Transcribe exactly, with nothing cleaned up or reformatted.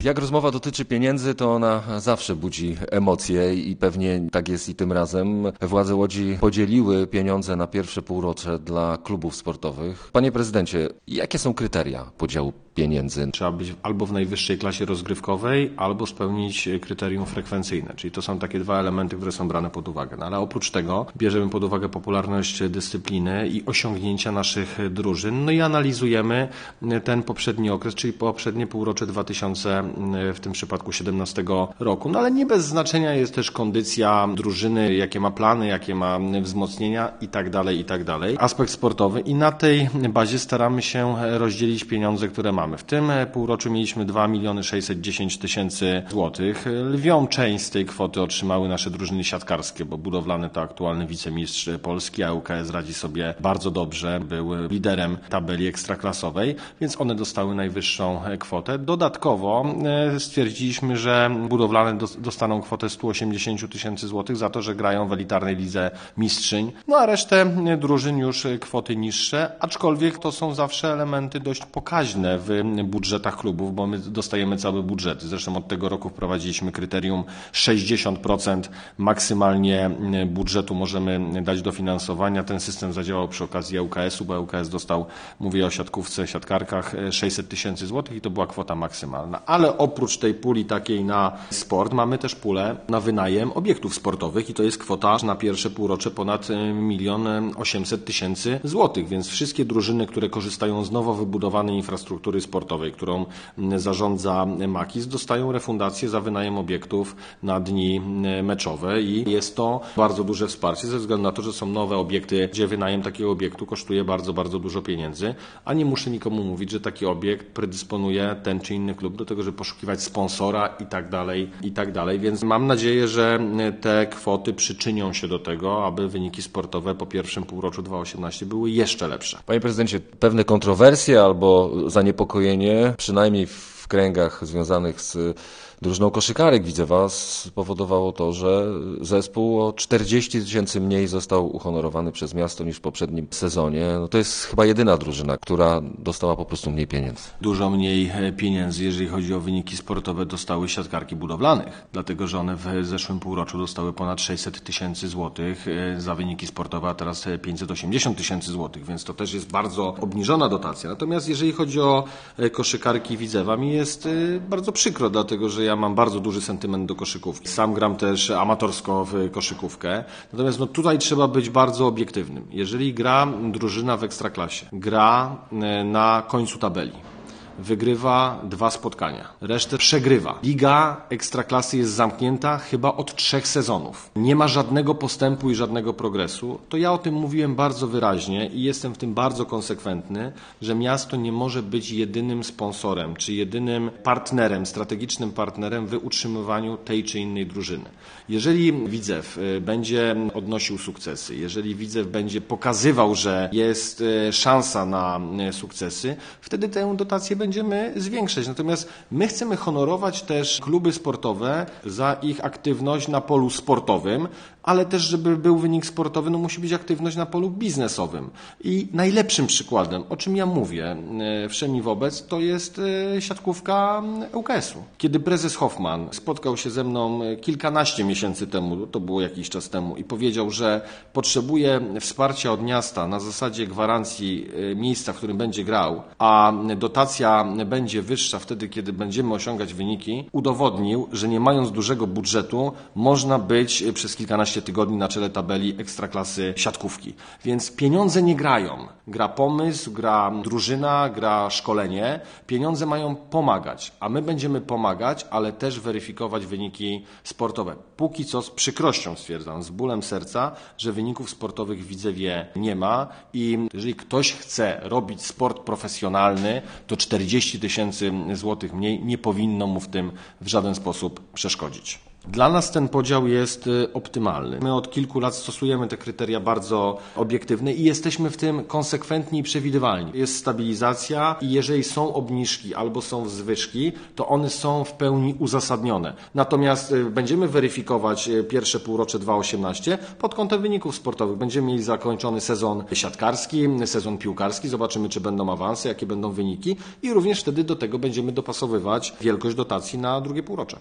Jak rozmowa dotyczy pieniędzy, to ona zawsze budzi emocje i pewnie tak jest i tym razem. Władze Łodzi podzieliły pieniądze na pierwsze półrocze dla klubów sportowych. Panie prezydencie, jakie są kryteria podziału pieniędzy? Trzeba być albo w najwyższej klasie rozgrywkowej, albo spełnić kryterium frekwencyjne, czyli to są takie dwa elementy, które są brane pod uwagę. No ale oprócz tego bierzemy pod uwagę popularność dyscypliny i osiągnięcia naszych drużyn, no i analizujemy ten poprzedni okres, czyli poprzednie półrocze dwa tysiące, w tym przypadku siedemnastego roku. No ale nie bez znaczenia jest też kondycja drużyny, jakie ma plany, jakie ma wzmocnienia i tak dalej, i tak dalej. Aspekt sportowy i na tej bazie staramy się rozdzielić pieniądze, które mamy. W tym półroczu mieliśmy dwa miliony sześćset dziesięć tysięcy złotych. Lwią część z tej kwoty otrzymały nasze drużyny siatkarskie, bo budowlane to aktualny wicemistrz Polski, a U K S radzi sobie bardzo dobrze, był liderem tabeli ekstraklasowej, więc one dostały najwyższą kwotę. Dodatkowo stwierdziliśmy, że budowlane dostaną kwotę sto osiemdziesiąt tysięcy złotych za to, że grają w elitarnej lidze mistrzyń, no a resztę drużyn już kwoty niższe, aczkolwiek to są zawsze elementy dość pokaźne w budżetach klubów, bo my dostajemy całe budżety. Zresztą od tego roku wprowadziliśmy kryterium sześćdziesiąt procent maksymalnie budżetu możemy dać dofinansowania. Ten system zadziałał przy okazji U K S-u, bo U K S dostał, mówię o siatkówce, siatkarkach, sześćset tysięcy złotych i to była kwota maksymalna. Ale oprócz tej puli takiej na sport mamy też pulę na wynajem obiektów sportowych i to jest kwota na pierwsze półrocze ponad milion osiemset tysięcy złotych, więc wszystkie drużyny, które korzystają z nowo wybudowanej infrastruktury sportowej, którą zarządza Makis, dostają refundację za wynajem obiektów na dni meczowe i jest to bardzo duże wsparcie ze względu na to, że są nowe obiekty, gdzie wynajem takiego obiektu kosztuje bardzo, bardzo dużo pieniędzy, a nie muszę nikomu mówić, że taki obiekt predysponuje ten czy inny klub do tego, żeby poszukiwać sponsora i tak dalej, i tak dalej, więc mam nadzieję, że te kwoty przyczynią się do tego, aby wyniki sportowe po pierwszym półroczu dwa tysiące osiemnastego były jeszcze lepsze. Panie prezydencie, pewne kontrowersje albo zaniepokojenie, przynajmniej w kręgach związanych z drużyną koszykarek Widzewa, spowodowało to, że zespół o czterdzieści tysięcy mniej został uhonorowany przez miasto niż w poprzednim sezonie. No to jest chyba jedyna drużyna, która dostała po prostu mniej pieniędzy. Dużo mniej pieniędzy, jeżeli chodzi o wyniki sportowe, dostały siatkarki budowlanych, dlatego że one w zeszłym półroczu dostały ponad sześćset tysięcy złotych za wyniki sportowe, a teraz pięćset osiemdziesiąt tysięcy złotych, więc to też jest bardzo obniżona dotacja. Natomiast jeżeli chodzi o koszykarki Widzewa, mi jest bardzo przykro, dlatego że ja Ja mam bardzo duży sentyment do koszykówki. Sam gram też amatorsko w koszykówkę. Natomiast no, tutaj trzeba być bardzo obiektywnym. Jeżeli gra drużyna w ekstraklasie, gra na końcu tabeli, wygrywa dwa spotkania, resztę przegrywa. Liga Ekstraklasy jest zamknięta chyba od trzech sezonów. Nie ma żadnego postępu i żadnego progresu. To ja o tym mówiłem bardzo wyraźnie i jestem w tym bardzo konsekwentny, że miasto nie może być jedynym sponsorem, czy jedynym partnerem, strategicznym partnerem w utrzymywaniu tej czy innej drużyny. Jeżeli Widzew będzie odnosił sukcesy, jeżeli Widzew będzie pokazywał, że jest szansa na sukcesy, wtedy tę dotację będziemy zwiększać. Natomiast my chcemy honorować też kluby sportowe za ich aktywność na polu sportowym, ale też, żeby był wynik sportowy, no musi być aktywność na polu biznesowym. I najlepszym przykładem, o czym ja mówię wszemi wobec, to jest siatkówka U K S-u. Kiedy prezes Hoffman spotkał się ze mną kilkanaście miesięcy temu, to było jakiś czas temu, i powiedział, że potrzebuje wsparcia od miasta na zasadzie gwarancji miejsca, w którym będzie grał, a dotacja będzie wyższa wtedy, kiedy będziemy osiągać wyniki, udowodnił, że nie mając dużego budżetu, można być przez kilkanaście tygodni na czele tabeli ekstraklasy siatkówki. Więc pieniądze nie grają. Gra pomysł, gra drużyna, gra szkolenie. Pieniądze mają pomagać, a my będziemy pomagać, ale też weryfikować wyniki sportowe. Póki co z przykrością stwierdzam, z bólem serca, że wyników sportowych w Widzewie nie ma i jeżeli ktoś chce robić sport profesjonalny, to czterdzieści tysięcy złotych mniej nie powinno mu w tym w żaden sposób przeszkodzić. Dla nas ten podział jest optymalny. My od kilku lat stosujemy te kryteria bardzo obiektywne i jesteśmy w tym konsekwentni i przewidywalni. Jest stabilizacja i jeżeli są obniżki albo są zwyżki, to one są w pełni uzasadnione. Natomiast będziemy weryfikować pierwsze półrocze dwa tysiące osiemnaście pod kątem wyników sportowych. Będziemy mieli zakończony sezon siatkarski, sezon piłkarski. Zobaczymy, czy będą awanse, jakie będą wyniki i również wtedy do tego będziemy dopasowywać wielkość dotacji na drugie półrocze.